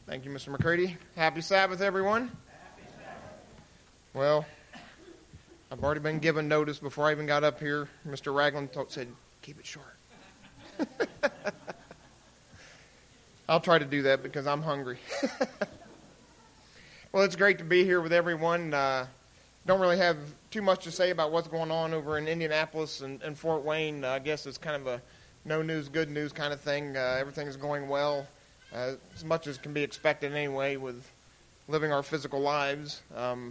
Thank you, Mr. McCready. Happy Sabbath, everyone. Happy Sabbath. Well, I've already been given notice before I even got up here. Mr. Ragland said, keep it short. I'll try to do that because I'm hungry. Well, it's great to be here with everyone. Don't really have too much to say about what's going on over in Indianapolis and Fort Wayne. I guess it's kind of a no news, good news kind of thing. Everything's going well. As much as can be expected anyway with living our physical lives.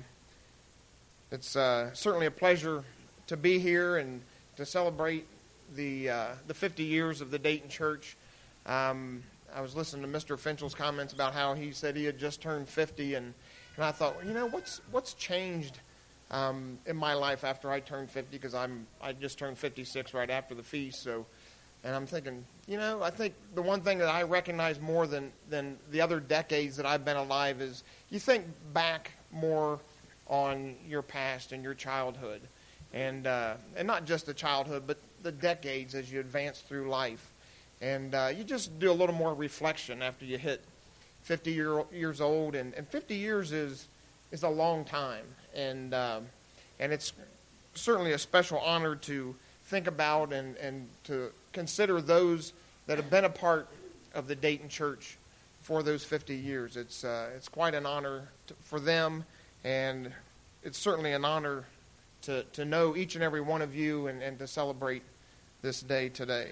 It's certainly a pleasure to be here and to celebrate the 50 years of the Dayton Church. I was listening to Mr. Finchell's comments about how he said he had just turned 50, and I thought, what's changed in my life after I turned 50, because I just turned 56 right after the feast, so. And I'm thinking, I think the one thing that I recognize more than the other decades that I've been alive is you think back more on your past and your childhood. And not just the childhood, but the decades as you advance through life. And you just do a little more reflection after you hit 50 years old. And 50 years is a long time. And it's certainly a special honor to think about and to consider those that have been a part of the Dayton Church for those 50 years. It's quite an honor for them, and it's certainly an honor to know each and every one of you and to celebrate this day today.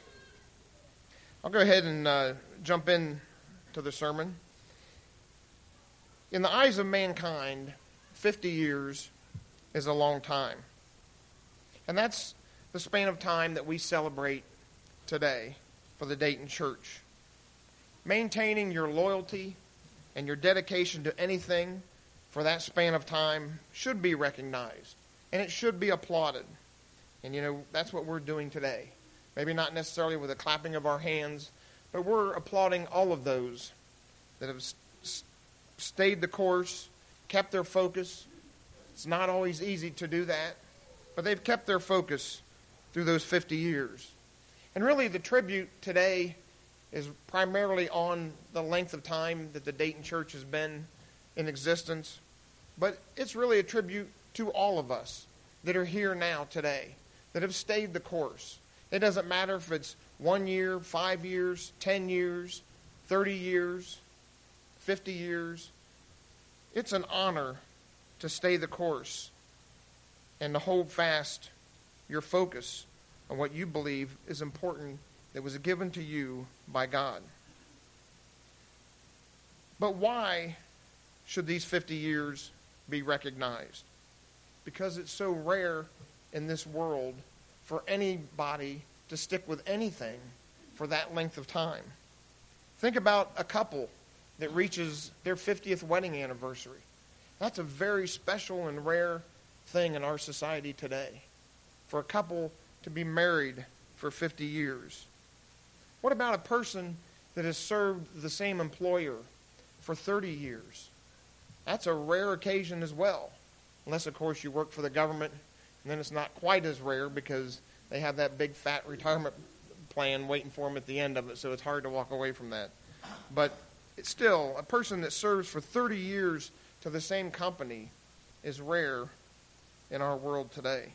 I'll go ahead and jump in to the sermon. In the eyes of mankind, 50 years is a long time. And that's the span of time that we celebrate today for the Dayton Church. Maintaining your loyalty and your dedication to anything for that span of time should be recognized, and it should be applauded. And that's what we're doing today. Maybe not necessarily with a clapping of our hands, but we're applauding all of those that have stayed the course, kept their focus. It's not always easy to do that, but they've kept their focus through those 50 years. And really the tribute today is primarily on the length of time that the Dayton Church has been in existence, but it's really a tribute to all of us that are here now today, that have stayed the course. It doesn't matter if it's 1 year, 5 years, 10 years, 30 years, 50 years. It's an honor to stay the course and to hold fast your focus on what you believe is important that was given to you by God. But why should these 50 years be recognized? Because it's so rare in this world for anybody to stick with anything for that length of time. Think about a couple that reaches their 50th wedding anniversary. That's a very special and rare thing in our society today, for a couple to be married for 50 years. What about a person that has served the same employer for 30 years? That's a rare occasion as well, unless, of course, you work for the government, and then it's not quite as rare because they have that big fat retirement plan waiting for them at the end of it, so it's hard to walk away from that. But it's still, a person that serves for 30 years to the same company is rare in our world today.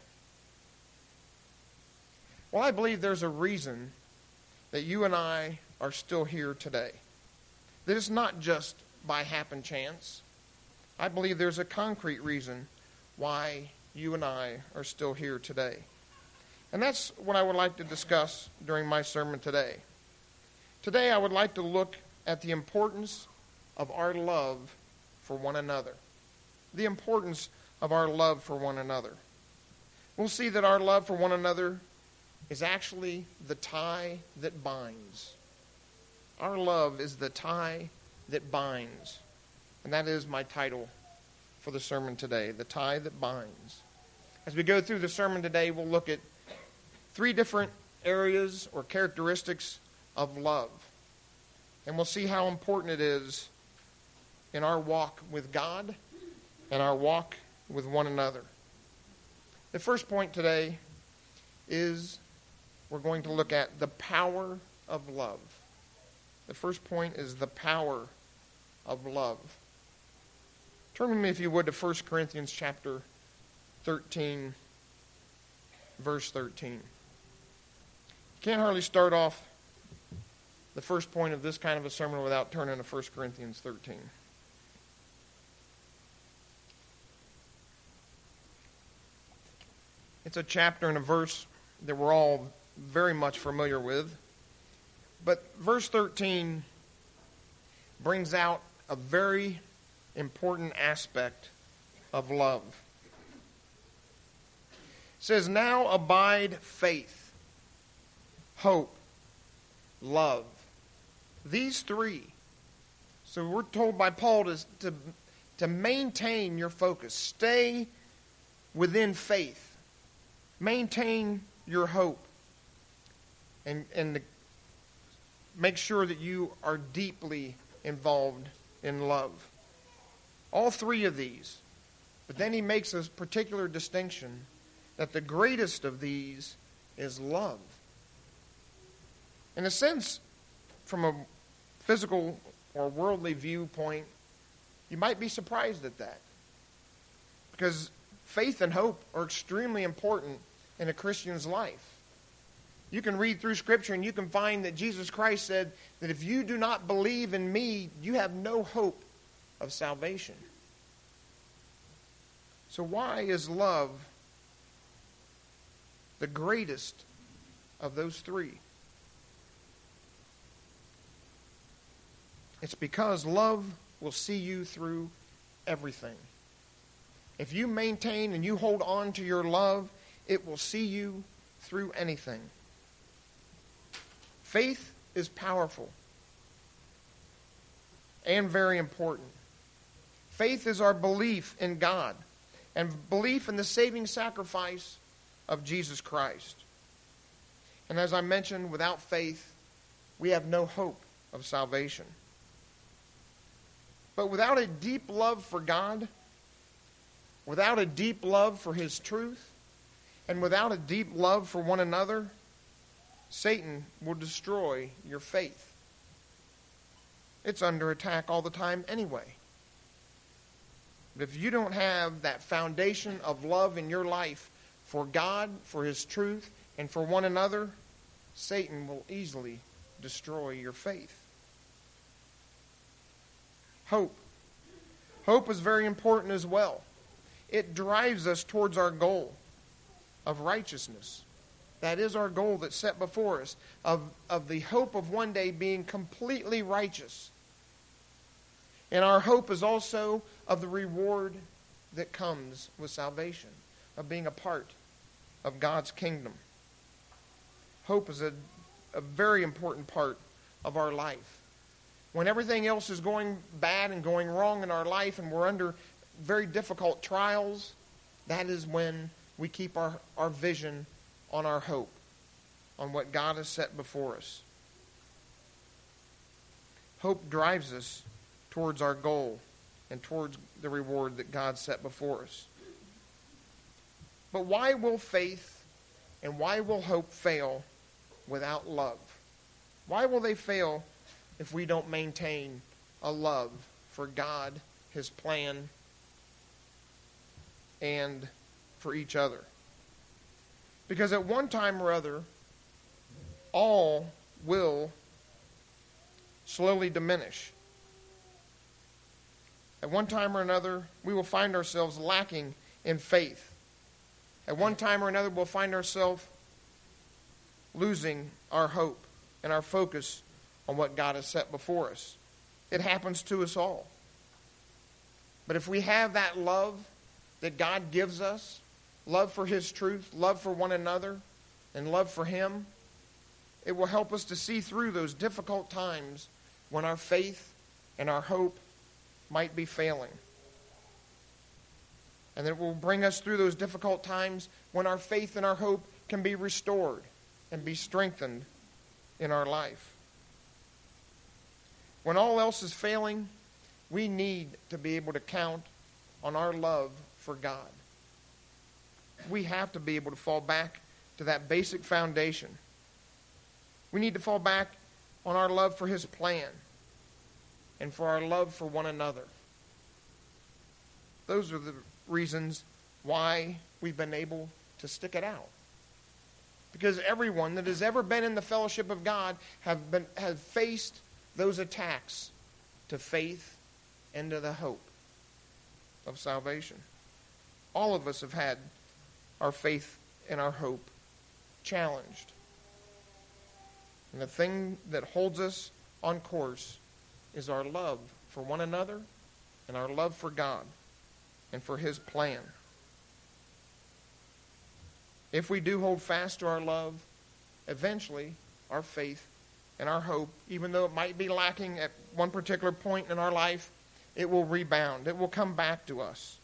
Well, I believe there's a reason that you and I are still here today. That it's not just by happen chance. I believe there's a concrete reason why you and I are still here today. And that's what I would like to discuss during my sermon today. Today I would like to look at the importance of our love for one another. The importance of our love for one another. We'll see that our love for one another is actually the tie that binds. Our love is the tie that binds. And that is my title for the sermon today, the tie that binds. As we go through the sermon today, we'll look at 3 different areas or characteristics of love. And we'll see how important it is in our walk with God and our walk with one another. The first point today is we're going to look at the power of love. The first point is the power of love. Turn with me, if you would, to 1 Corinthians chapter 13, verse 13. You can't hardly start off the first point of this kind of a sermon without turning to 1 Corinthians 13. It's a chapter and a verse that we're all very much familiar with. But verse 13 brings out a very important aspect of love. It says, "Now abide faith, hope, love." These three. So we're told by Paul to maintain your focus. Stay within faith. Maintain your hope. And to make sure that you are deeply involved in love. All three of these. But then he makes a particular distinction that the greatest of these is love. In a sense, from a physical or worldly viewpoint, you might be surprised at that. Because faith and hope are extremely important in a Christian's life. You can read through Scripture and you can find that Jesus Christ said that if you do not believe in me, you have no hope of salvation. So why is love the greatest of those three? It's because love will see you through everything. If you maintain and you hold on to your love, it will see you through anything. Faith is powerful and very important. Faith is our belief in God and belief in the saving sacrifice of Jesus Christ. And as I mentioned, without faith, we have no hope of salvation. But without a deep love for God, without a deep love for His truth, and without a deep love for one another, Satan will destroy your faith. It's under attack all the time anyway. But if you don't have that foundation of love in your life for God, for His truth, and for one another, Satan will easily destroy your faith. Hope. Hope is very important as well. It drives us towards our goal of righteousness. That is our goal that's set before us, of the hope of one day being completely righteous. And our hope is also of the reward that comes with salvation, of being a part of God's kingdom. Hope is a very important part of our life. When everything else is going bad and going wrong in our life and we're under very difficult trials, that is when we keep our vision on our hope, on what God has set before us. Hope drives us towards our goal and towards the reward that God set before us. But why will faith and why will hope fail without love? Why will they fail if we don't maintain a love for God, His plan, and for each other? Because at one time or other, all will slowly diminish. At one time or another, we will find ourselves lacking in faith. At one time or another, we'll find ourselves losing our hope and our focus on what God has set before us. It happens to us all. But if we have that love that God gives us, love for His truth, love for one another, and love for Him, it will help us to see through those difficult times when our faith and our hope might be failing. And it will bring us through those difficult times when our faith and our hope can be restored and be strengthened in our life. When all else is failing, we need to be able to count on our love for God. We have to be able to fall back to that basic foundation. We need to fall back on our love for His plan and for our love for one another. Those are the reasons why we've been able to stick it out. Because everyone that has ever been in the fellowship of God have faced those attacks to faith and to the hope of salvation. All of us have had our faith and our hope challenged. And the thing that holds us on course is our love for one another and our love for God and for His plan. If we do hold fast to our love, eventually our faith and our hope, even though it might be lacking at one particular point in our life, it will rebound. It will come back to us.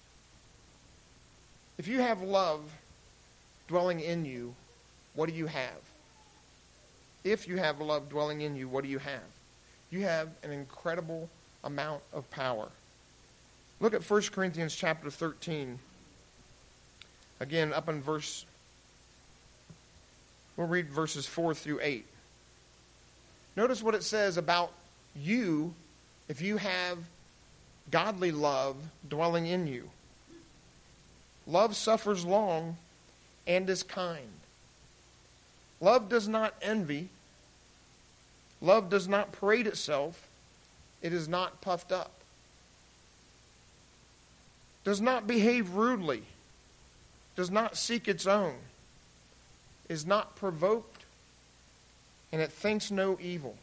If you have love dwelling in you, what do you have? If you have love dwelling in you, what do you have? You have an incredible amount of power. Look at 1 Corinthians chapter 13. Again, up in we'll read verses 4 through 8. Notice what it says about you if you have godly love dwelling in you. Love suffers long and is kind. Love does not envy. Love does not parade itself. It is not puffed up. Does not behave rudely. Does not seek its own. Is not provoked. And it thinks no evil.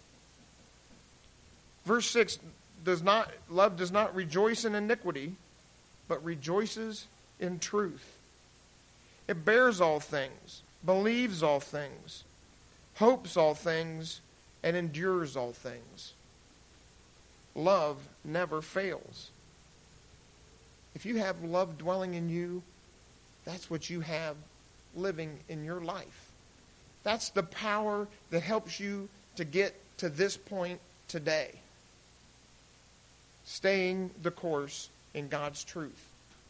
Verse 6, love does not rejoice in iniquity, but rejoices in truth. It bears all things, believes all things, hopes all things, and endures all things. Love never fails. If you have love dwelling in you, that's what you have living in your life. That's the power that helps you to get to this point today. Staying the course in God's truth.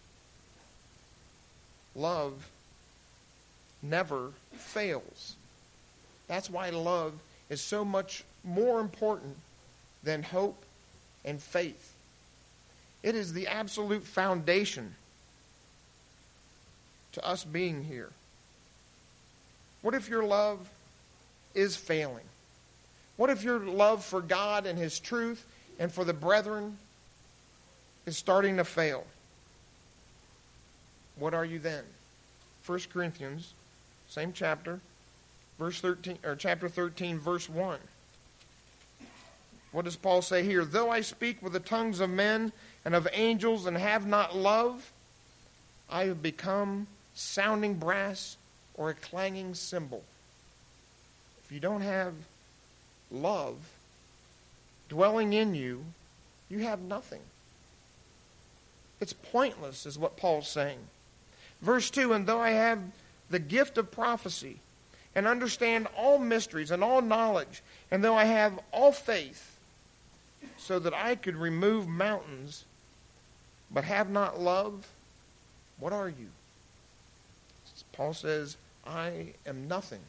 Love never fails. That's why love is so much more important than hope and faith. It is the absolute foundation to us being here. What if your love is failing? What if your love for God and His truth and for the brethren is starting to fail? What are you then? 1 Corinthians, same chapter, verse 13, or chapter 13, verse 1. What does Paul say here? Though I speak with the tongues of men and of angels and have not love, I have become sounding brass or a clanging cymbal. If you don't have love dwelling in you, you have nothing. It's pointless, is what Paul's saying. Verse 2, and though I have the gift of prophecy and understand all mysteries and all knowledge, and though I have all faith so that I could remove mountains, but have not love, what are you? Paul says, I am nothing.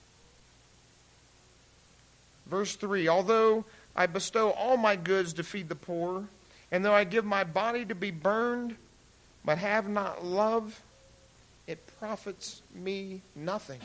Verse 3, although I bestow all my goods to feed the poor, and though I give my body to be burned, but have not love, it profits me nothing.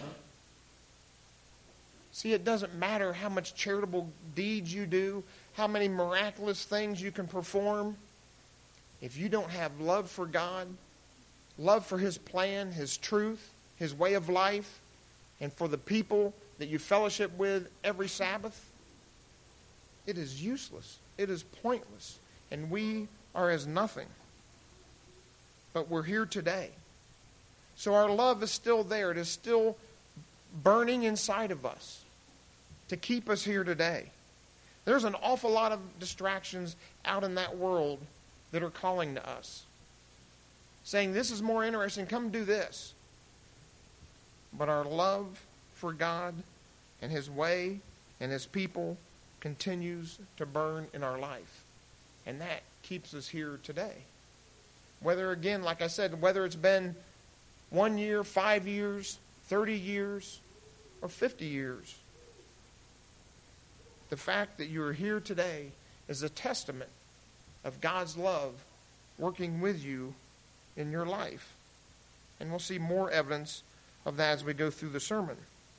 See, it doesn't matter how much charitable deeds you do, how many miraculous things you can perform. If you don't have love for God, love for His plan, His truth, His way of life, and for the people that you fellowship with every Sabbath, it is useless. It is pointless. And we are as nothing. But we're here today. So our love is still there. It is still burning inside of us to keep us here today. There's an awful lot of distractions out in that world that are calling to us, saying, this is more interesting, come do this. But our love for God and His way and His people continues to burn in our life. And that keeps us here today. Whether, again, like I said, whether it's been 1 year, 5 years, 30 years, or 50 years. The fact that you're here today is a testament of God's love working with you in your life. And we'll see more evidence of that as we go through the sermon.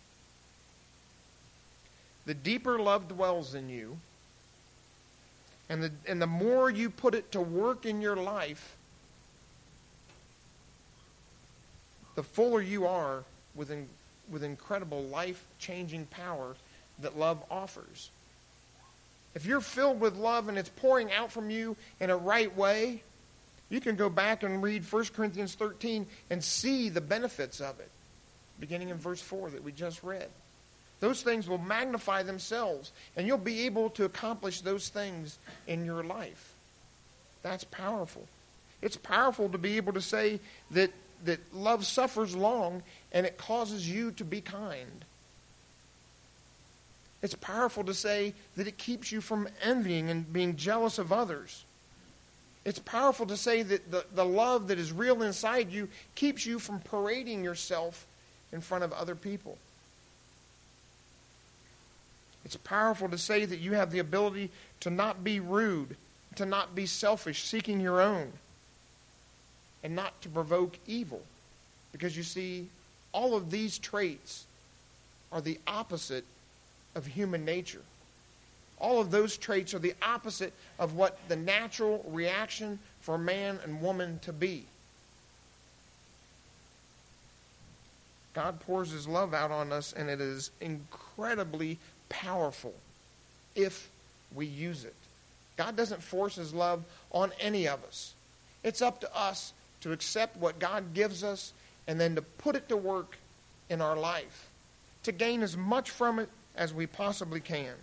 The deeper love dwells in you, and the more you put it to work in your life, the fuller you are with incredible life-changing power that love offers. If you're filled with love and it's pouring out from you in a right way, you can go back and read 1 Corinthians 13 and see the benefits of it, beginning in verse 4 that we just read. Those things will magnify themselves, and you'll be able to accomplish those things in your life. That's powerful. It's powerful to be able to say that love suffers long and it causes you to be kind. It's powerful to say that it keeps you from envying and being jealous of others. It's powerful to say that the love that is real inside you keeps you from parading yourself in front of other people. It's powerful to say that you have the ability to not be rude, to not be selfish, seeking your own, and not to provoke evil. Because you see, all of these traits are the opposite of human nature. All of those traits are the opposite of what the natural reaction for man and woman to be. God pours His love out on us, and it is incredibly powerful if we use it. God doesn't force His love on any of us. It's up to us to accept what God gives us and then to put it to work in our life, to gain as much from it as we possibly can.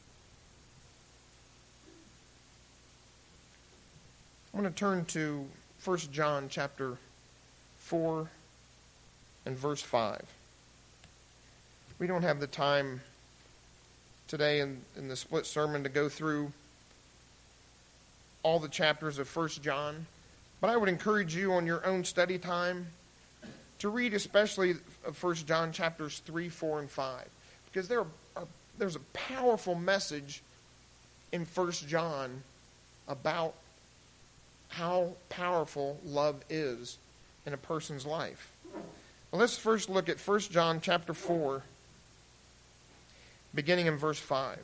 I'm going to turn to 1 John chapter 4 and verse 5. We don't have the time today in the split sermon to go through all the chapters of 1 John, but I would encourage you on your own study time to read especially 1 John chapters 3, 4, and 5, because there's a powerful message in 1 John about how powerful love is in a person's life. Well, let's first look at 1 John chapter 4, beginning in verse 5. It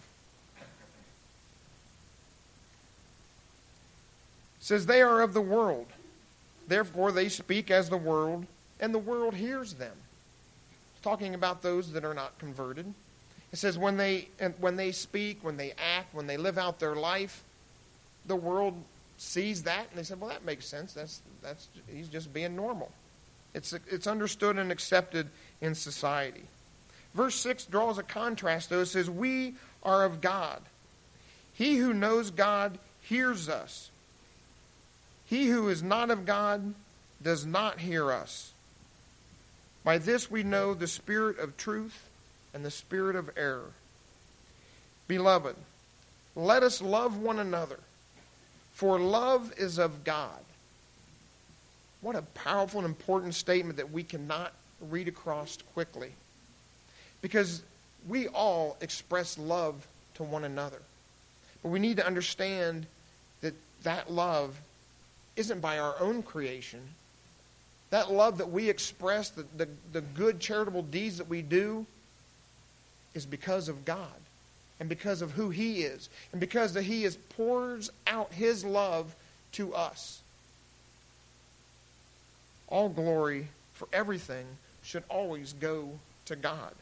says, "They are of the world, therefore they speak as the world, and the world hears them." It's talking about those that are not converted. It says when they speak, when they act, when they live out their life, the world sees that and they say, "Well, that makes sense. That's he's just being normal." It's understood and accepted in society. Verse 6 draws a contrast, though. It says, "We are of God. He who knows God hears us. He who is not of God does not hear us. By this we know the spirit of truth and the spirit of error. Beloved, let us love one another, for love is of God." What a powerful and important statement that we cannot read across quickly. Because we all express love to one another. But we need to understand that love isn't by our own creation. That love that we express, the good charitable deeds that we do, is because of God. And because of who He is. And because that He pours out His love to us. All glory for everything should always go to God.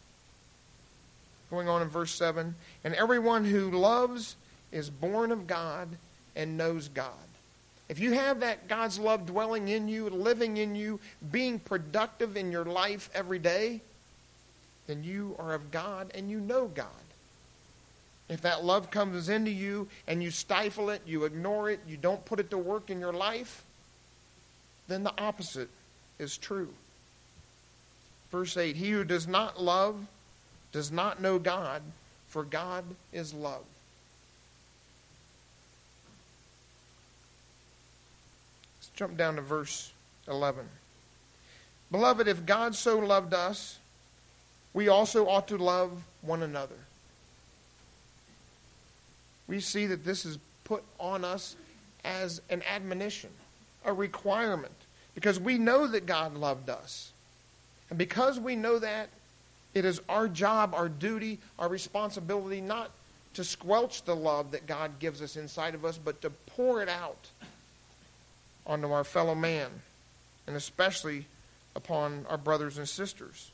Going on in verse 7, "And everyone who loves is born of God and knows God." If you have that God's love dwelling in you, living in you, being productive in your life every day, then you are of God and you know God. If that love comes into you and you stifle it, you ignore it, you don't put it to work in your life, then the opposite is true. Verse 8, "He who does not love does not know God, for God is love." Let's jump down to verse 11. "Beloved, if God so loved us, we also ought to love one another. we see that this is put on us as an admonition, a requirement, because we know that God loved us. And because we know that, it is our job, our duty, our responsibility not to squelch the love that God gives us inside of us, but to pour it out onto our fellow man, and especially upon our brothers and sisters.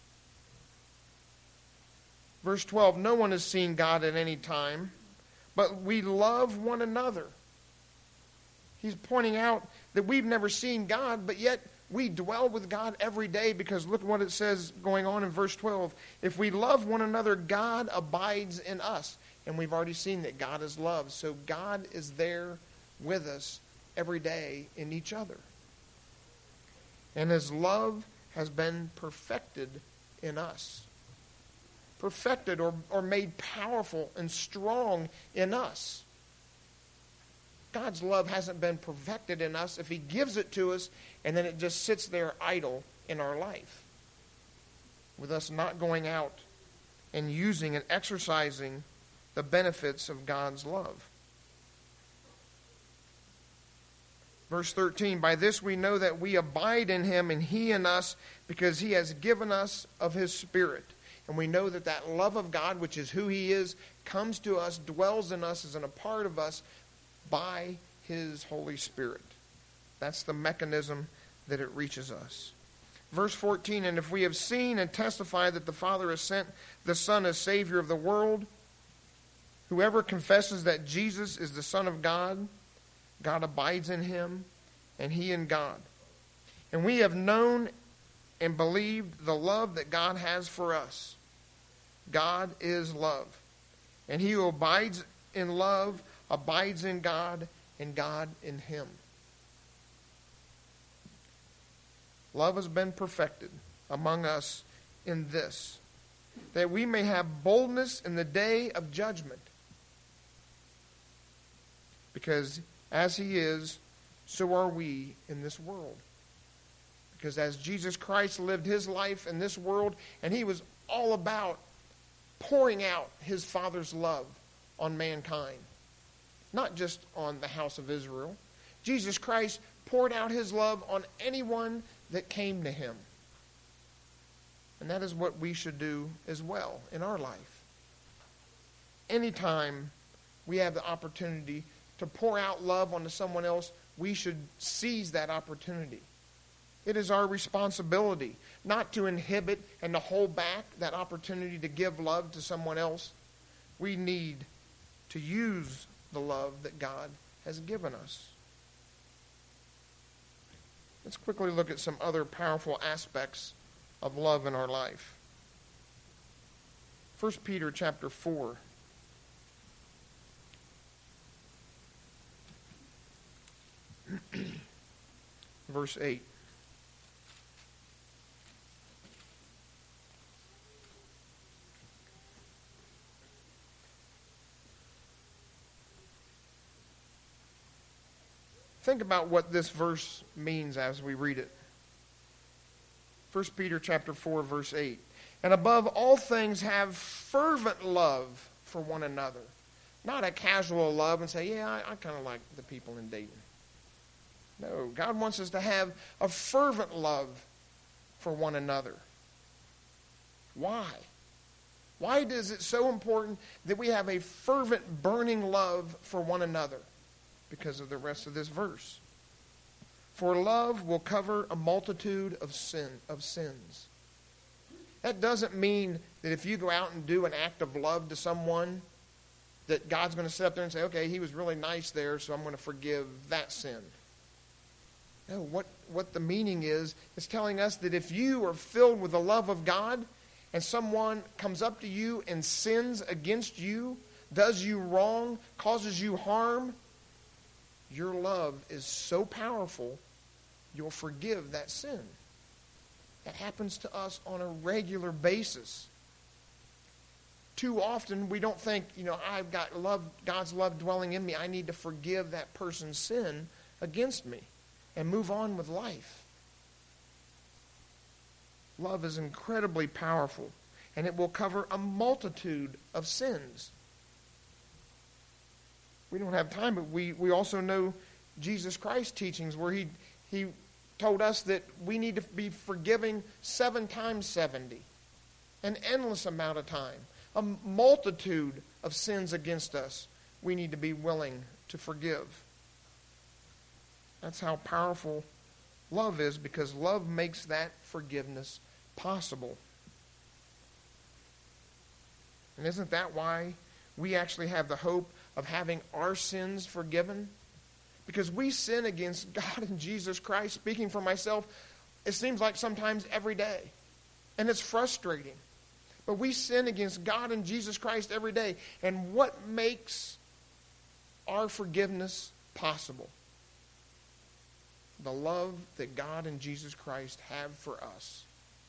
Verse 12, no one has seen God at any time, but we love one another. He's pointing out that we've never seen God, but yet we dwell with God every day, because look what it says going on in verse 12. If we love one another, God abides in us. And we've already seen that God is love. So God is there with us every day in each other. And His love has been perfected in us. Perfected or made powerful and strong in us. God's love hasn't been perfected in us if He gives it to us and then it just sits there idle in our life, with us not going out and using and exercising the benefits of God's love. Verse 13, by this we know that we abide in Him and He in us, because He has given us of His Spirit. And we know that that love of God, which is who He is, comes to us, dwells in us, is in a part of us by His Holy Spirit. That's the mechanism that it reaches us. Verse 14, and if we have seen and testified that the Father has sent the Son as Savior of the world, whoever confesses that Jesus is the Son of God, God abides in Him, and He in God. And we have known and believed the love that God has for us. God is love. And he who abides in love abides in God, and God in him. Love has been perfected among us in this, that we may have boldness in the day of judgment. Because as He is, so are we in this world. Because as Jesus Christ lived His life in this world, and He was all about pouring out His Father's love on mankind, not just on the house of Israel. Jesus Christ poured out His love on anyone that came to Him. And that is what we should do as well in our life. Anytime we have the opportunity to pour out love onto someone else, we should seize that opportunity. It is our responsibility not to inhibit and to hold back that opportunity to give love to someone else. We need to use the love that God has given us. Let's quickly look at some other powerful aspects of love in our life. 1 Peter chapter 4. Verse 8. Think about what this verse means as we read it. 1 Peter chapter 4, verse 8. And above all things have fervent love for one another. Not a casual love and say, yeah, I kind of like the people in Dayton. No, God wants us to have a fervent love for one another. Why? Why is it so important that we have a fervent, burning love for one another? Because of the rest of this verse. For love will cover a multitude of sins. That doesn't mean that if you go out and do an act of love to someone, that God's going to sit up there and say, okay, he was really nice there, so I'm going to forgive that sin. No, what the meaning is telling us that if you are filled with the love of God, and someone comes up to you and sins against you, does you wrong, causes you harm, your love is so powerful, you'll forgive that sin. That happens to us on a regular basis. Too often we don't think, I've got love, God's love dwelling in me. I need to forgive that person's sin against me and move on with life. Love is incredibly powerful, and it will cover a multitude of sins. We don't have time, but we also know Jesus Christ's teachings where he told us that we need to be forgiving 7 times 70. An endless amount of time. A multitude of sins against us we need to be willing to forgive. That's how powerful love is, because love makes that forgiveness possible. And isn't that why we actually have the hope of having our sins forgiven? Because we sin against God and Jesus Christ. Speaking for myself, it seems like sometimes every day. And it's frustrating. But we sin against God and Jesus Christ every day. And what makes our forgiveness possible? The love that God and Jesus Christ have for us.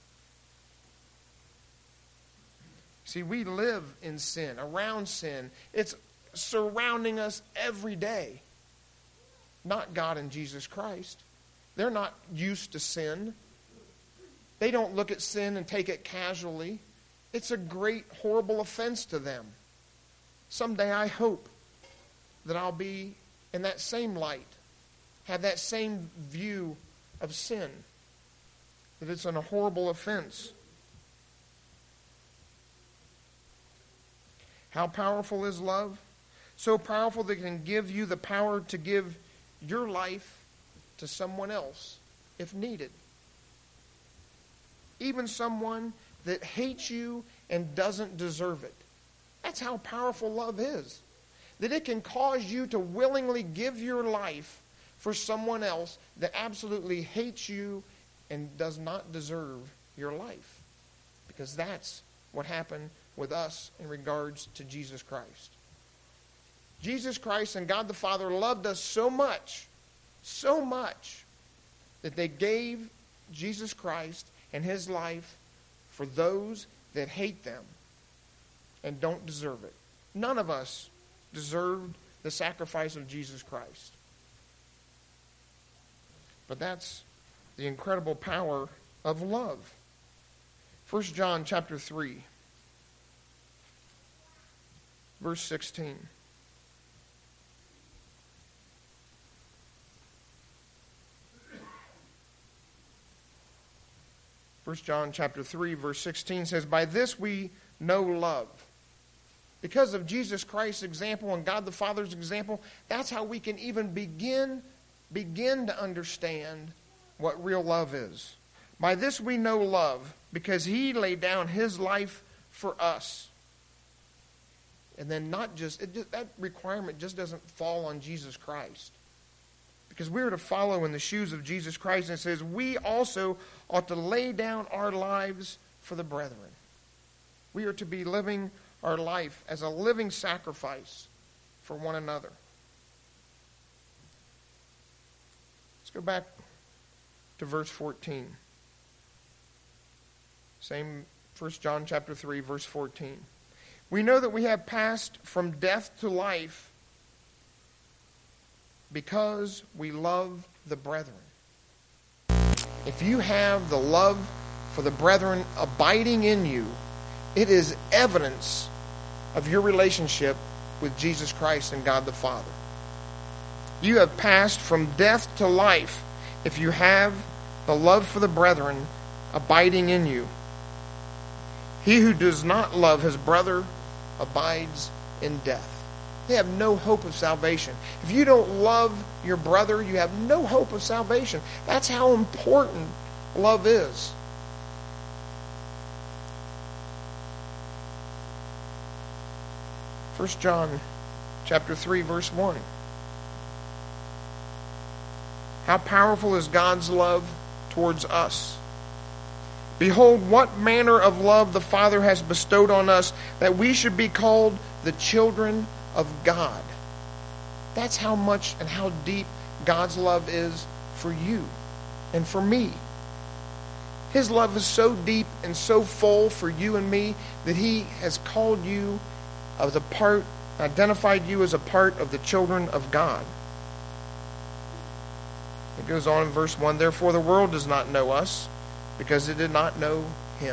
See, we live in sin, around sin. It's surrounding us every day. Not God and Jesus Christ. They're not used to sin. They don't look at sin and take it casually. It's a great, horrible offense to them. Someday I hope that I'll be in that same light, have that same view of sin, that it's a horrible offense. How powerful is love? So powerful that it can give you the power to give your life to someone else if needed. Even someone that hates you and doesn't deserve it. That's how powerful love is. That it can cause you to willingly give your life for someone else that absolutely hates you and does not deserve your life. Because that's what happened with us in regards to Jesus Christ. Jesus Christ and God the Father loved us so much, that they gave Jesus Christ and his life for those that hate them and don't deserve it. None of us deserved the sacrifice of Jesus Christ. But that's the incredible power of love. 1 John chapter 3, verse 16. 1 John chapter 3, verse 16 says, "By this we know love." Because of Jesus Christ's example and God the Father's example, that's how we can even begin to understand what real love is. By this we know love, because he laid down his life for us. And then that requirement just doesn't fall on Jesus Christ. Because we are to follow in the shoes of Jesus Christ. And it says, we also ought to lay down our lives for the brethren. We are to be living our life as a living sacrifice for one another. Let's go back to verse 14. Same 1 John chapter 3, verse 14. We know that we have passed from death to life because we love the brethren. If you have the love for the brethren abiding in you, it is evidence of your relationship with Jesus Christ and God the Father. You have passed from death to life if you have the love for the brethren abiding in you. He who does not love his brother abides in death. They have no hope of salvation. If you don't love your brother, you have no hope of salvation. That's how important love is. First John chapter 3, verse 1. How powerful is God's love towards us? Behold, what manner of love the Father has bestowed on us, that we should be called the children of God. That's how much and how deep God's love is for you and for me. His love is so deep and so full for you and me that he has called you as a part, identified you as a part of the children of God. It goes on in verse 1, therefore the world does not know us, because it did not know him.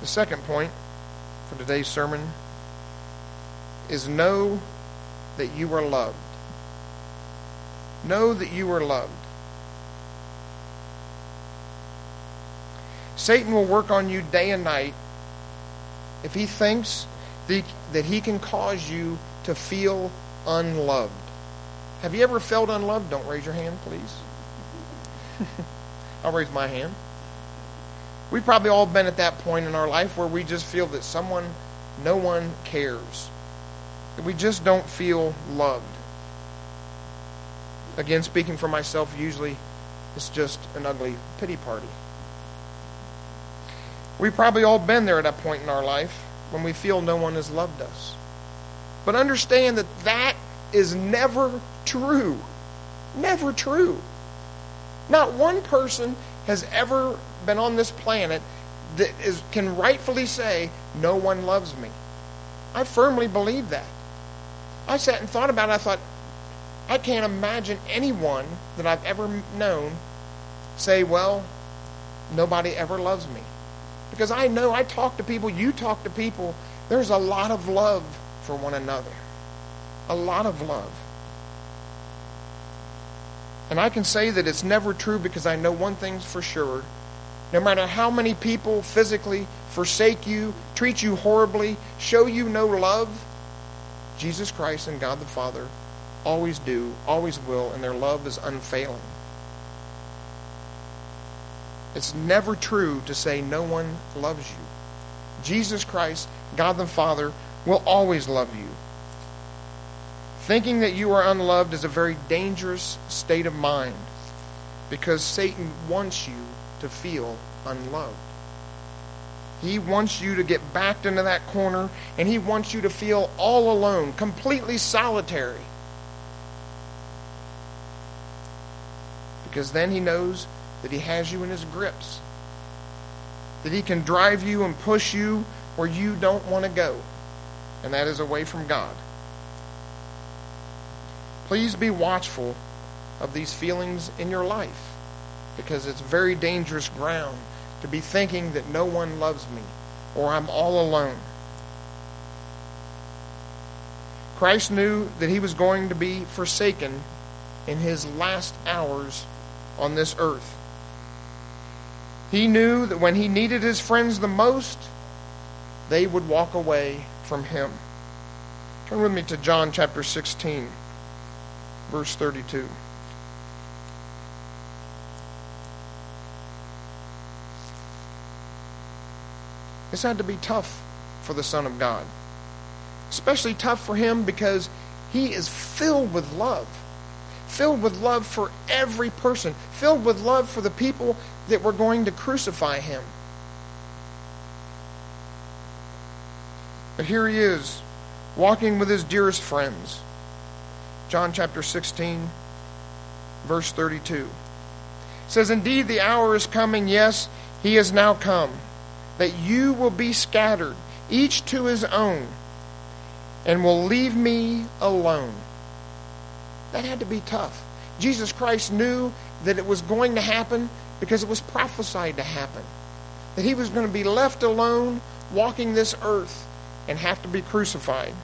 The second point for today's sermon is know that you are loved. Know that you are loved. Satan will work on you day and night if he thinks that he can cause you to feel unloved. Have you ever felt unloved? Don't raise your hand, please. I'll raise my hand. We've probably all been at that point in our life where we just feel that no one cares. That we just don't feel loved. Again, speaking for myself, usually it's just an ugly pity party. We've probably all been there at that point in our life when we feel no one has loved us. But understand that is never true. Never true. Not one person has ever been on this planet that can rightfully say, no one loves me. I firmly believe that. I sat and thought about it. I thought, I can't imagine anyone that I've ever known say, well, nobody ever loves me. Because I know, I talk to people, you talk to people, there's a lot of love for one another. A lot of love. And I can say that it's never true because I know one thing's for sure. No matter how many people physically forsake you, treat you horribly, show you no love, Jesus Christ and God the Father always do, always will, and their love is unfailing. It's never true to say no one loves you. Jesus Christ, God the Father, will always love you. Thinking that you are unloved is a very dangerous state of mind because Satan wants you to feel unloved. He wants you to get backed into that corner, and he wants you to feel all alone, completely solitary. Because then he knows that he has you in his grips. That he can drive you and push you where you don't want to go. And that is away from God. Please be watchful of these feelings in your life. Because it's very dangerous ground to be thinking that no one loves me or I'm all alone. Christ knew that he was going to be forsaken in his last hours on this earth. He knew that when he needed his friends the most, they would walk away from him. Turn with me to John chapter 16, verse 32. This had to be tough for the Son of God. Especially tough for him because he is filled with love. Filled with love for every person. Filled with love for the people that were going to crucify him. But here he is, walking with his dearest friends. John chapter 16, verse 32. It says, "Indeed, the hour is coming, yes, he is now come, that you will be scattered, each to his own, and will leave me alone." That had to be tough. Jesus Christ knew that it was going to happen because it was prophesied to happen. That he was going to be left alone, walking this earth, and have to be crucified.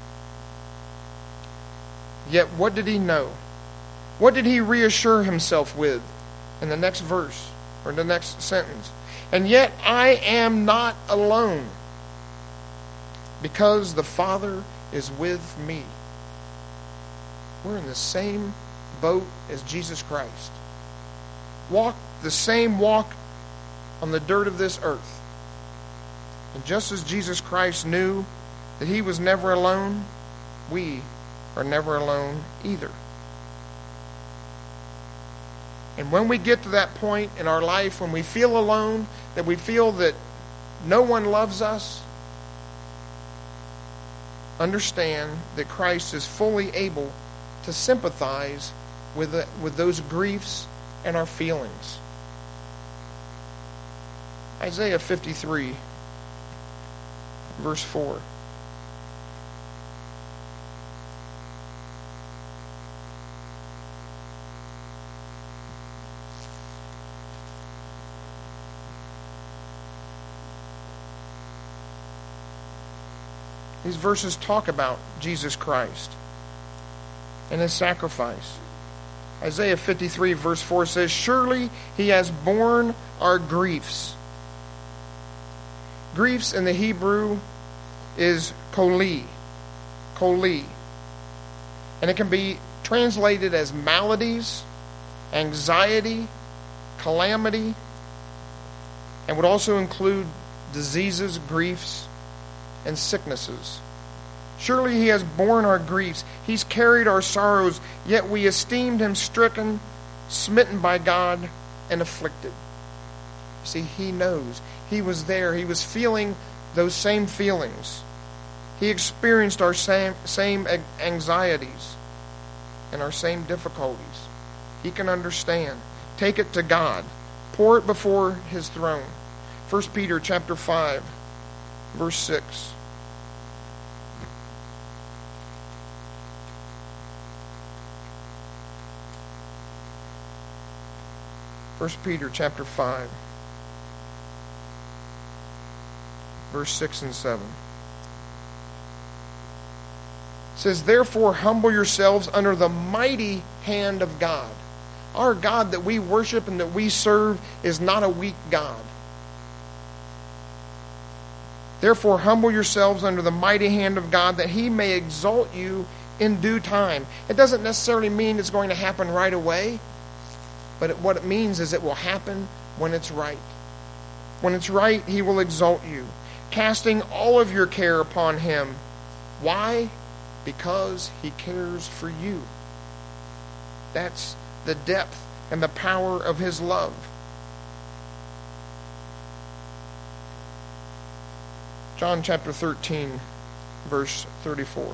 Yet what did he know? What did he reassure himself with in the next verse, or the next sentence? "And yet I am not alone, because the Father is with me." We're in the same boat as Jesus Christ. Walk the same walk on the dirt of this earth. And just as Jesus Christ knew that he was never alone, we are never alone either. And when we get to that point in our life when we feel alone, that we feel that no one loves us, understand that Christ is fully able to sympathize with those griefs and our feelings. Isaiah 53, verse 4. These verses talk about Jesus Christ and his sacrifice. Isaiah 53 verse 4 says, "Surely he has borne our griefs." Griefs in the Hebrew is koli. Koli. And it can be translated as maladies, anxiety, calamity, and would also include diseases, griefs, and sicknesses. Surely he has borne our griefs. He's carried our sorrows, yet we esteemed him stricken, smitten by God, and afflicted. See, he knows. He was there. He was feeling those same feelings. He experienced our same anxieties and our same difficulties. He can understand. Take it to God. Pour it before his throne. 1 Peter chapter 5, verse 6. 1 Peter chapter 5, verse 6 and 7. It says, "Therefore humble yourselves under the mighty hand of God." Our God that we worship and that we serve is not a weak God. "Therefore humble yourselves under the mighty hand of God, that he may exalt you in due time." It doesn't necessarily mean it's going to happen right away, but what it means is it will happen when it's right. When it's right, he will exalt you, casting all of your care upon him. Why? Because he cares for you. That's the depth and the power of his love. John chapter 13, verse 34.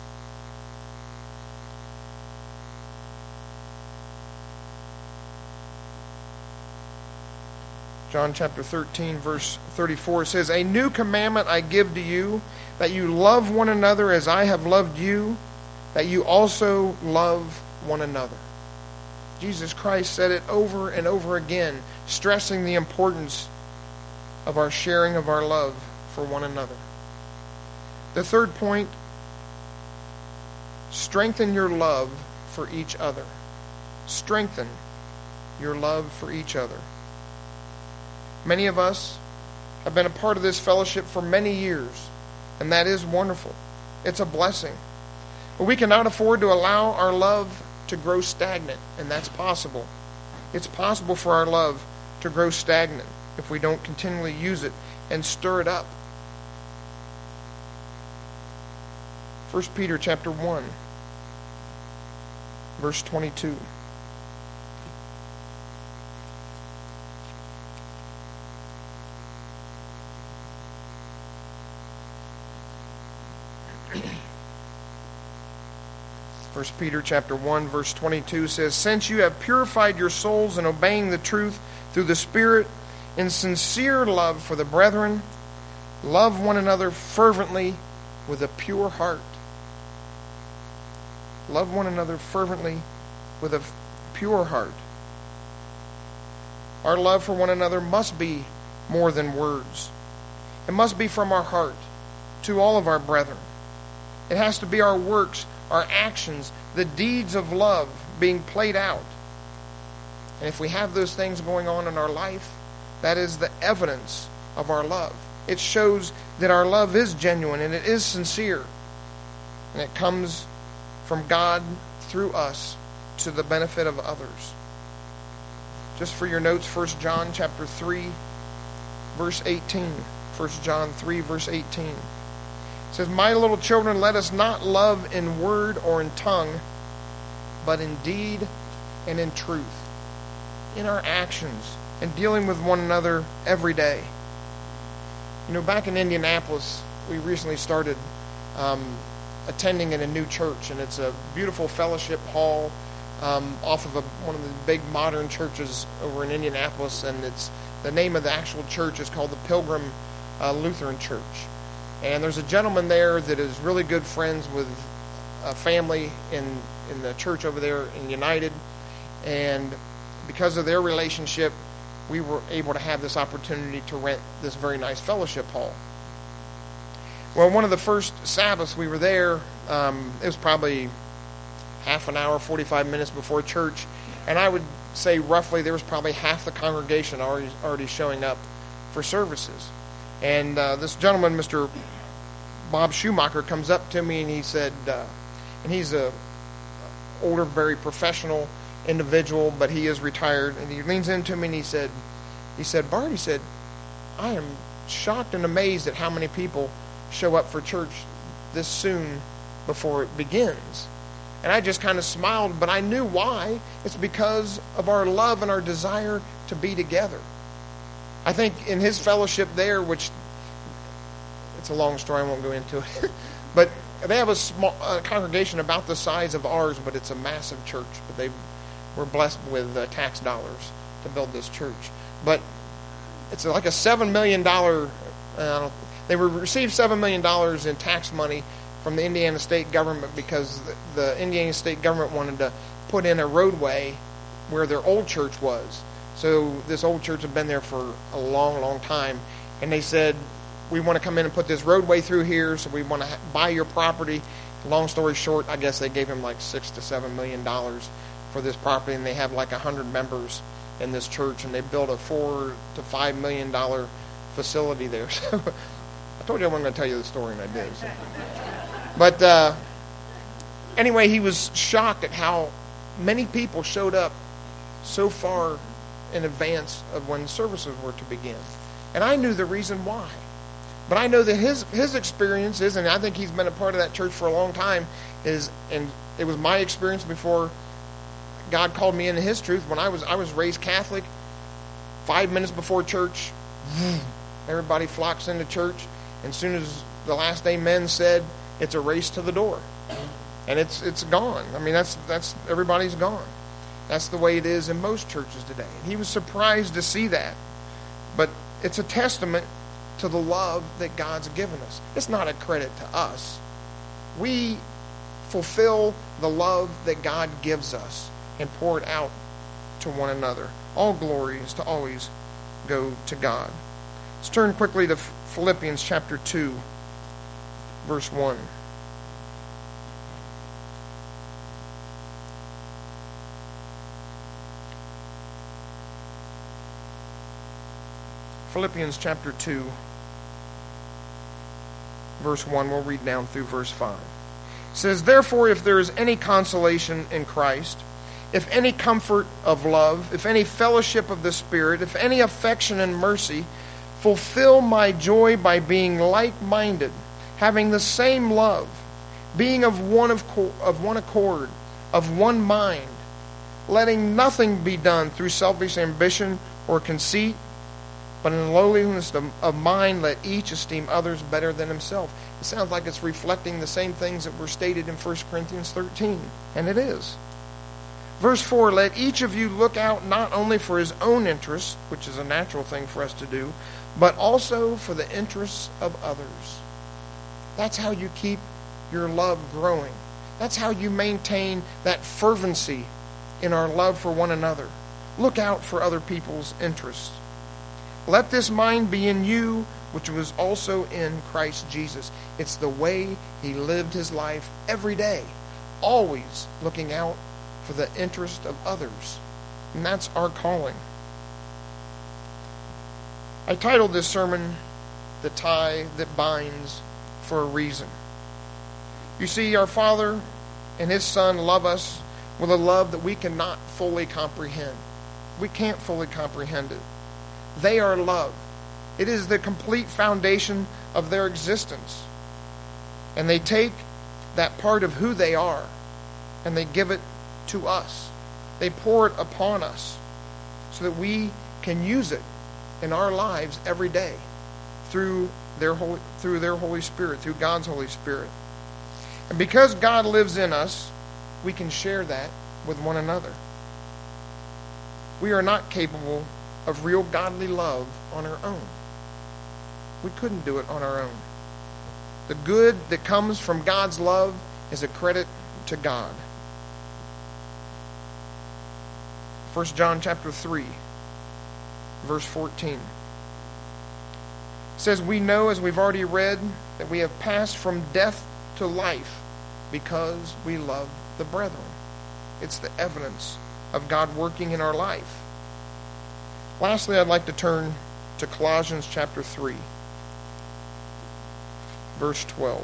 John chapter 13, verse 34 says, "A new commandment I give to you, that you love one another as I have loved you, that you also love one another." Jesus Christ said it over and over again, stressing the importance of our sharing of our love for one another. The third point, strengthen your love for each other. Strengthen your love for each other. Many of us have been a part of this fellowship for many years, and that is wonderful. It's a blessing. But we cannot afford to allow our love to grow stagnant, and that's possible. It's possible for our love to grow stagnant if we don't continually use it and stir it up. 1 Peter chapter 1, verse 22. First Peter chapter 1, verse 22 says, "Since you have purified your souls in obeying the truth through the Spirit, in sincere love for the brethren, love one another fervently with a pure heart." Love one another fervently with a pure heart. Our love for one another must be more than words. It must be from our heart to all of our brethren. It has to be our works, our actions, the deeds of love being played out. And if we have those things going on in our life, that is the evidence of our love. It shows that our love is genuine and it is sincere. And it comes from God through us to the benefit of others. Just for your notes, 1 John chapter 3, verse 18. 1 John 3, verse 18. It says, "My little children, let us not love in word or in tongue, but in deed and in truth." In our actions and dealing with one another every day. You know, back in Indianapolis, we recently started attending in a new church, and it's a beautiful fellowship hall off of one of the big modern churches over in Indianapolis, and it's the name of the actual church is called the Pilgrim Lutheran Church. And there's a gentleman there that is really good friends with a family in the church over there in United. And because of their relationship, we were able to have this opportunity to rent this very nice fellowship hall. Well, one of the first Sabbaths we were there, it was probably half an hour, 45 minutes before church, and I would say roughly there was probably half the congregation already showing up for services. And this gentleman, Mr. Bob Schumacher, comes up to me and he said, and he's a older, very professional individual, but he is retired, and he leans into me and he said, Bart, he said, I am shocked and amazed at how many people show up for church this soon before it begins. And I just kind of smiled, but I knew why. It's because of our love and our desire to be together. I think in his fellowship there, which it's a long story, I won't go into it, but they have a small congregation about the size of ours, but it's a massive church. But they were blessed with tax dollars to build this church. But it's like a $7 million, they received $7 million in tax money from the Indiana state government because the Indiana state government wanted to put in a roadway where their old church was. So this old church had been there for a long, long time. And they said, we want to come in and put this roadway through here, so we want to buy your property. Long story short, I guess they gave him like $6 to $7 million for this property, and they have like 100 members in this church, and they built a $4 to $5 million facility there. So I told you I wasn't going to tell you the story, and I did. So. But anyway, he was shocked at how many people showed up so far in advance of when services were to begin. And I knew the reason why. But I know that his experience is, and I think he's been a part of that church for a long time, and it was my experience before God called me into his truth. When I was raised Catholic, 5 minutes before church, everybody flocks into church. And as soon as the last amen said, it's a race to the door. And it's gone. I mean, that's everybody's gone. That's the way it is in most churches today. And he was surprised to see that. But it's a testament to the love that God's given us. It's not a credit to us. We fulfill the love that God gives us and pour it out to one another. All glory is to always go to God. Let's turn quickly to Philippians chapter 2, verse 1. Philippians chapter 2, verse 1. We'll read down through verse 5. It says, therefore, if there is any consolation in Christ, if any comfort of love, if any fellowship of the Spirit, if any affection and mercy, fulfill my joy by being like-minded, having the same love, being of one accord, of one mind, letting nothing be done through selfish ambition or conceit, but in lowliness of mind, let each esteem others better than himself. It sounds like it's reflecting the same things that were stated in 1 Corinthians 13, and it is. Verse 4, let each of you look out not only for his own interests, which is a natural thing for us to do, but also for the interests of others. That's how you keep your love growing. That's how you maintain that fervency in our love for one another. Look out for other people's interests. Let this mind be in you, which was also in Christ Jesus. It's the way he lived his life every day, always looking out for the interest of others. And that's our calling. I titled this sermon, The Tie That Binds, for a reason. You see, our Father and his Son love us with a love that we cannot fully comprehend. We can't fully comprehend it. They are love. It is the complete foundation of their existence. And they take that part of who they are and they give it to us. They pour it upon us so that we can use it in our lives every day through their Holy Spirit, through God's Holy Spirit. And because God lives in us, we can share that with one another. We are not capable of real godly love on our own. We couldn't do it on our own. The good that comes from God's love is a credit to God. 1 John chapter 3, verse 14. It It says, we know, as we've already read, that we have passed from death to life because we love the brethren. It's the evidence of God working in our life. Lastly, I'd like to turn to Colossians chapter 3, verse 12.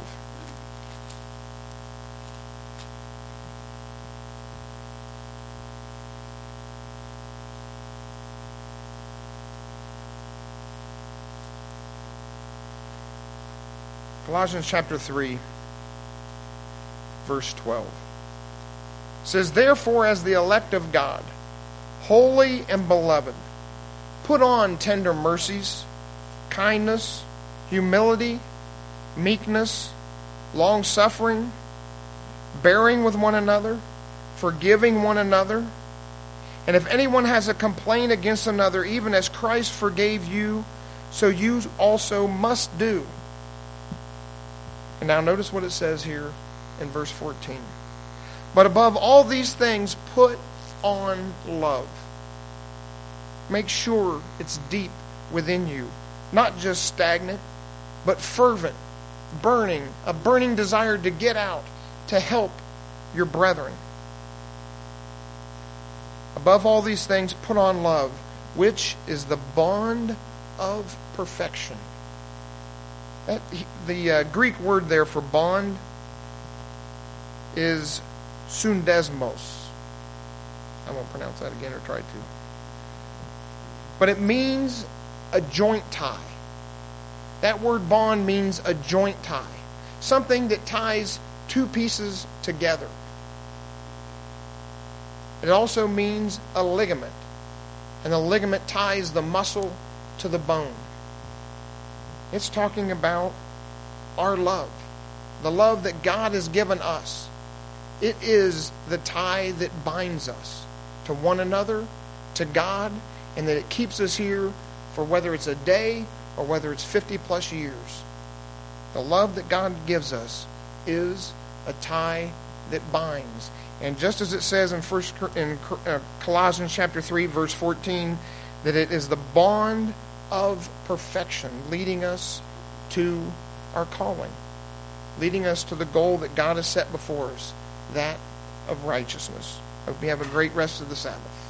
Colossians chapter 3, verse 12. It says, therefore, as the elect of God, holy and beloved, put on tender mercies, kindness, humility, meekness, long-suffering, bearing with one another, forgiving one another. And if anyone has a complaint against another, even as Christ forgave you, so you also must do. And now notice what it says here in verse 14. But above all these things, put on love. Make sure it's deep within you. Not just stagnant, but fervent, burning, a burning desire to get out, to help your brethren. Above all these things, put on love, which is the bond of perfection. The Greek word there for bond is sundesmos. I won't pronounce that again or try to. But it means a joint tie. That word bond means a joint tie. Something that ties two pieces together. It also means a ligament. And the ligament ties the muscle to the bone. It's talking about our love. The love that God has given us. It is the tie that binds us to one another, to God, and that it keeps us here for whether it's a day or whether it's 50 plus years. The love that God gives us is a tie that binds. And just as it says in Colossians chapter 3, verse 14, that it is the bond of perfection leading us to our calling, leading us to the goal that God has set before us, that of righteousness. Hope you have a great rest of the Sabbath.